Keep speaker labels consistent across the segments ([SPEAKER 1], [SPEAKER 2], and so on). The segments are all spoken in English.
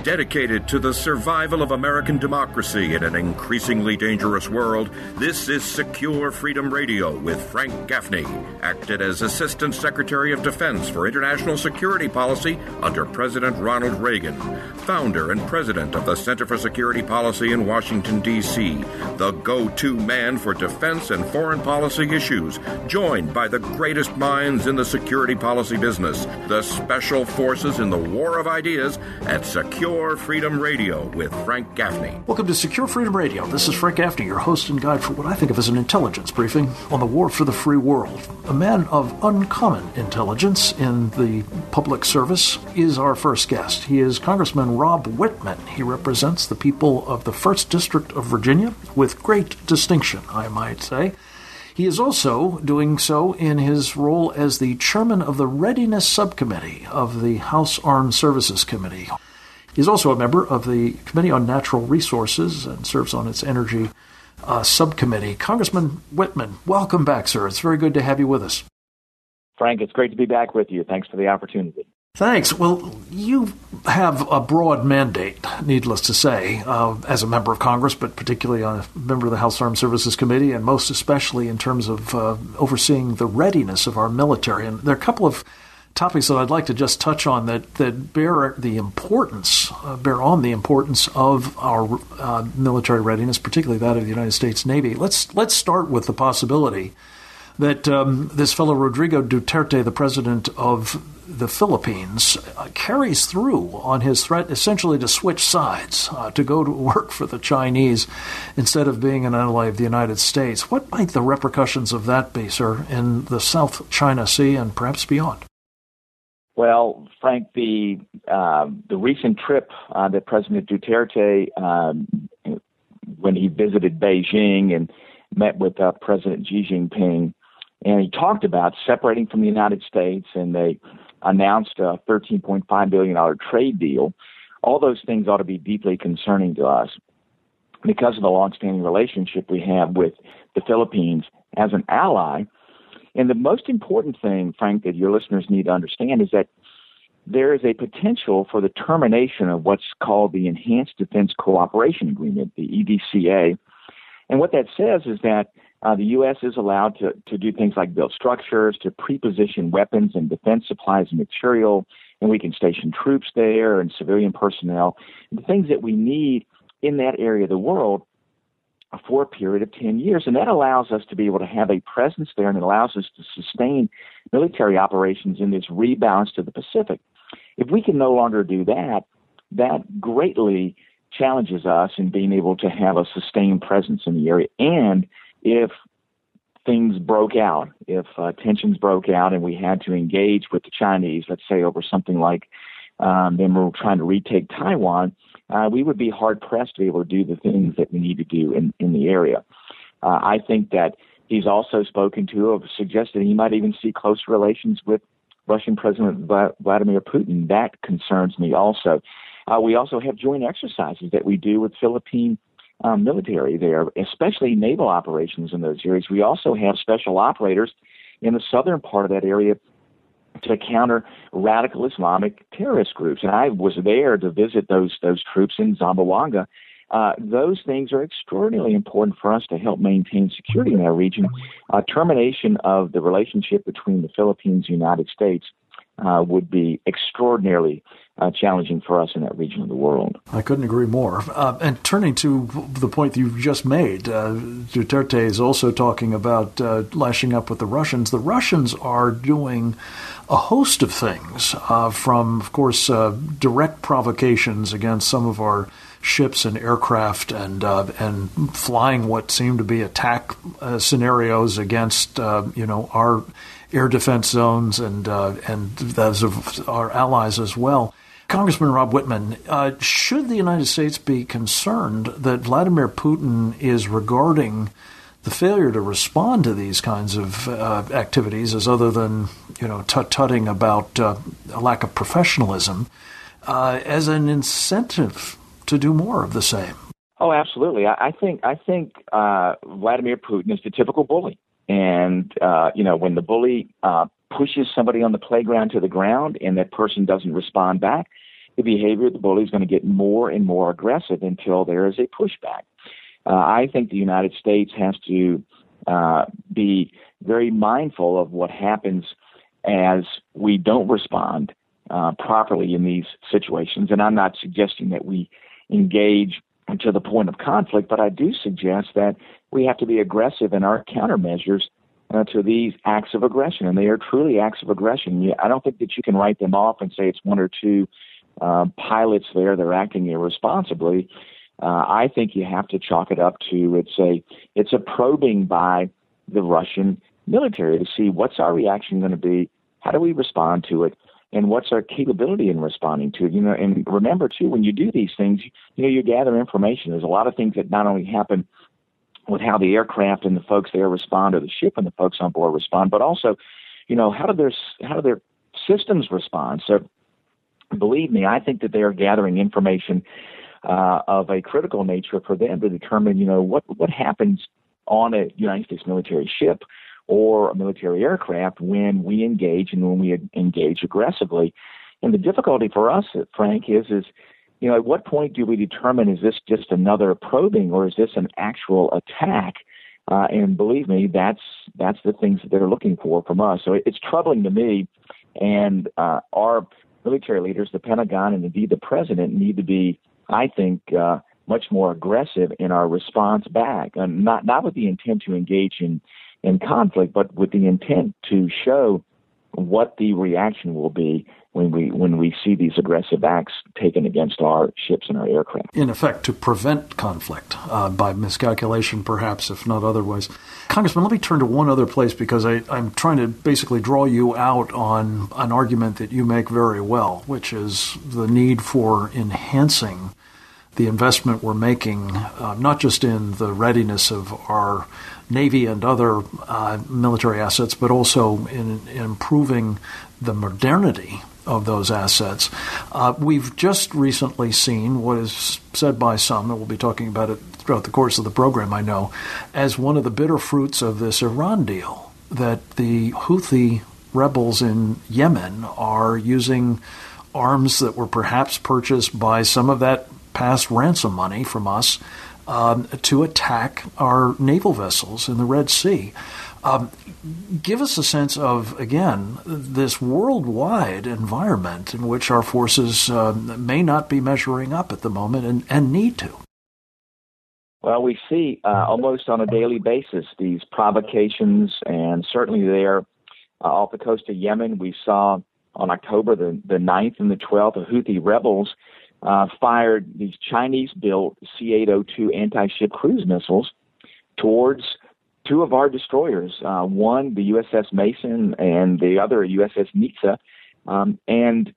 [SPEAKER 1] Dedicated to the survival of American democracy in an increasingly dangerous world, this is Secure Freedom Radio with Frank Gaffney, acted as Assistant Secretary of Defense for International Security Policy under President Ronald Reagan, founder and president of the Center for Security Policy in Washington, D.C., the go-to man for defense and foreign policy issues, joined by the greatest minds in the security policy business, the special forces in the war of ideas at Secure Freedom Radio with Frank Gaffney.
[SPEAKER 2] Welcome to Secure Freedom Radio. This is Frank Gaffney, your host and guide for what I think of as an intelligence briefing on the war for the free world. A man of uncommon intelligence in the public service is our first guest. He is Congressman Rob Wittman. He represents the people of the 1st District of Virginia with great distinction, I might say. He is also doing so in his role as the chairman of the Readiness Subcommittee of the House Armed Services Committee. He's also a member of the Committee on Natural Resources and serves on its Energy Subcommittee. Congressman Wittman, welcome back, sir. It's very good to have you with us.
[SPEAKER 3] Frank, it's great to be back with you. Thanks for the opportunity.
[SPEAKER 2] Thanks. Well, you have a broad mandate, needless to say, as a member of Congress, but particularly a member of the House Armed Services Committee, and most especially in terms of overseeing the readiness of our military. And there are a couple of topics that I'd like to just touch on that bear on the importance of our military readiness, particularly that of the United States Navy. Let's start with the possibility that this fellow Rodrigo Duterte, the president of the Philippines, carries through on his threat essentially to switch sides, to go to work for the Chinese instead of being an ally of the United States. What might the repercussions of that be, sir, in the South China Sea and perhaps beyond?
[SPEAKER 3] Well, Frank, the recent trip that President Duterte, when he visited Beijing and met with President Xi Jinping, and he talked about separating from the United States, and they announced a $13.5 billion trade deal. All those things ought to be deeply concerning to us because of the longstanding relationship we have with the Philippines as an ally. And the most important thing, Frank, that your listeners need to understand is that there is a potential for the termination of what's called the Enhanced Defense Cooperation Agreement, the EDCA. And what that says is that the U.S. is allowed to do things like build structures, to pre-position weapons and defense supplies and material, and we can station troops there and civilian personnel, the things that we need in that area of the world for a period of 10 years. And that allows us to be able to have a presence there, and it allows us to sustain military operations in this rebalance to the Pacific. If we can no longer do that, that greatly challenges us in being able to have a sustained presence in the area. And if things broke out, if tensions broke out and we had to engage with the Chinese, let's say over something like them were trying to retake Taiwan, we would be hard-pressed to be able to do the things that we need to do in the area. I think that he's also spoken to or suggested he might even see closer relations with Russian President Vladimir Putin. That concerns me also. We also have joint exercises that we do with Philippine military there, especially naval operations in those areas. We also have special operators in the southern part of that area to counter radical Islamic terrorist groups. And I was there to visit those troops in Zamboanga. Those things are extraordinarily important for us to help maintain security in that region. Termination of the relationship between the Philippines and the United States would be extraordinarily challenging for us in that region of the world.
[SPEAKER 2] I couldn't agree more. And turning to the point that you've just made, Duterte is also talking about lashing up with the Russians. The Russians are doing a host of things, from, of course, direct provocations against some of our ships and aircraft, and flying what seem to be attack scenarios against our air defense zones and those of our allies as well. Congressman Rob Wittman, should the United States be concerned that Vladimir Putin is regarding the failure to respond to these kinds of activities as other than tut-tutting about a lack of professionalism as an incentive to do more of the same?
[SPEAKER 3] Oh, absolutely. I think Vladimir Putin is the typical bully. And, when the bully pushes somebody on the playground to the ground and that person doesn't respond back, the behavior of the bully is going to get more and more aggressive until there is a pushback. I think the United States has to be very mindful of what happens as we don't respond properly in these situations. And I'm not suggesting that we engage to the point of conflict, but I do suggest that we have to be aggressive in our countermeasures to these acts of aggression. And they are truly acts of aggression. I don't think that you can write them off and say it's one or two pilots there, they're acting irresponsibly. I think you have to chalk it up to it's a probing by the Russian military to see what's our reaction going to be, how do we respond to it, and what's our capability in responding to it. And remember too, when you do these things, you gather information. There's a lot of things that not only happen with how the aircraft and the folks there respond, or the ship and the folks on board respond, but also, how do their systems respond? So, believe me, I think that they are gathering information of a critical nature for them to determine, what happens on a United States military ship or a military aircraft when we engage and when we engage aggressively. And the difficulty for us, Frank, is at what point do we determine, is this just another probing or is this an actual attack? And believe me, that's the things that they're looking for from us. So it's troubling to me, and our military leaders, the Pentagon, and indeed the president need to be, I think, much more aggressive in our response back, and not with the intent to engage in conflict, but with the intent to show what the reaction will be when we see these aggressive acts taken against our ships and our aircraft.
[SPEAKER 2] In effect, to prevent conflict by miscalculation, perhaps, if not otherwise. Congressman, let me turn to one other place, because I'm trying to basically draw you out on an argument that you make very well, which is the need for enhancing the investment we're making, not just in the readiness of our Navy and other military assets, but also in improving the modernity of those assets. We've just recently seen what is said by some, and we'll be talking about it throughout the course of the program, I know, as one of the bitter fruits of this Iran deal, that the Houthi rebels in Yemen are using arms that were perhaps purchased by some of that past ransom money from us to attack our naval vessels in the Red Sea. Give us a sense of, again, this worldwide environment in which our forces may not be measuring up at the moment and need to.
[SPEAKER 3] Well, we see almost on a daily basis these provocations, and certainly there off the coast of Yemen, we saw on October the 9th and the 12th, the Houthi rebels fired these Chinese-built C-802 anti-ship cruise missiles towards two of our destroyers, one, the USS Mason, and the other, USS Nitsa. And,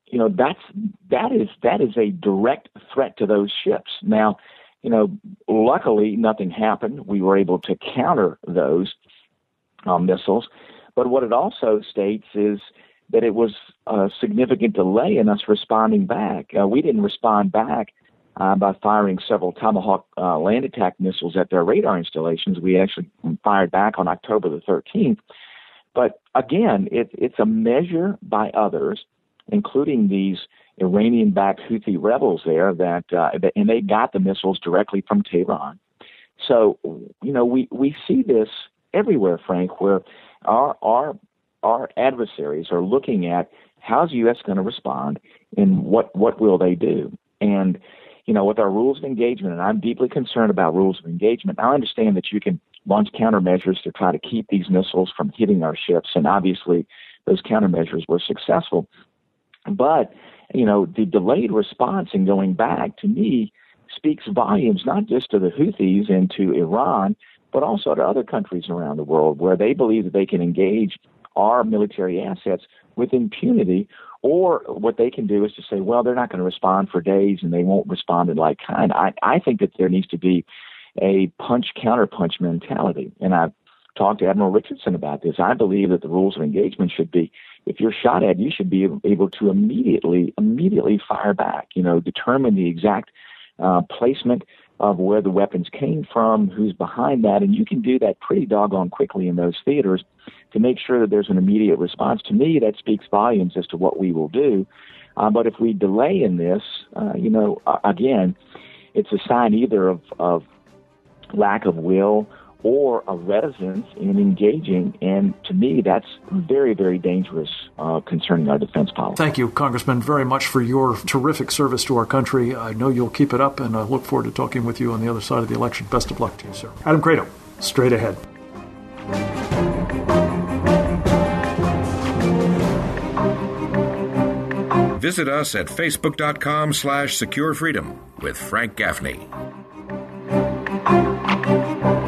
[SPEAKER 3] that is a direct threat to those ships. Now, luckily nothing happened. We were able to counter those missiles. But what it also states is that it was a significant delay in us responding back. We didn't respond back by firing several Tomahawk land attack missiles at their radar installations. We actually fired back on October the 13th. But again, it's a measure by others, including these Iranian-backed Houthi rebels there, and they got the missiles directly from Tehran. So, we see this everywhere, Frank, where our adversaries are looking at how's the U.S. going to respond and what will they do. And, with our rules of engagement, and I'm deeply concerned about rules of engagement, I understand that you can launch countermeasures to try to keep these missiles from hitting our ships, and obviously those countermeasures were successful. But, the delayed response in going back, to me, speaks volumes not just to the Houthis and to Iran, but also to other countries around the world where they believe that they can engage our military assets with impunity, or what they can do is to say, well, they're not going to respond for days and they won't respond in like kind. I think that there needs to be a punch-counterpunch mentality. And I've talked to Admiral Richardson about this. I believe that the rules of engagement should be, if you're shot at, you should be able to immediately fire back, determine the exact placement of where the weapons came from, who's behind that, and you can do that pretty doggone quickly in those theaters to make sure that there's an immediate response. To me, that speaks volumes as to what we will do. But if we delay in this, again, it's a sign either of lack of will or a reticence in engaging. And to me, that's very, very dangerous concerning our defense policy.
[SPEAKER 2] Thank you, Congressman, very much for your terrific service to our country. I know you'll keep it up, and I look forward to talking with you on the other side of the election. Best of luck to you, sir. Adam Credo, straight ahead.
[SPEAKER 1] Visit us at facebook.com/securefreedom with Frank Gaffney.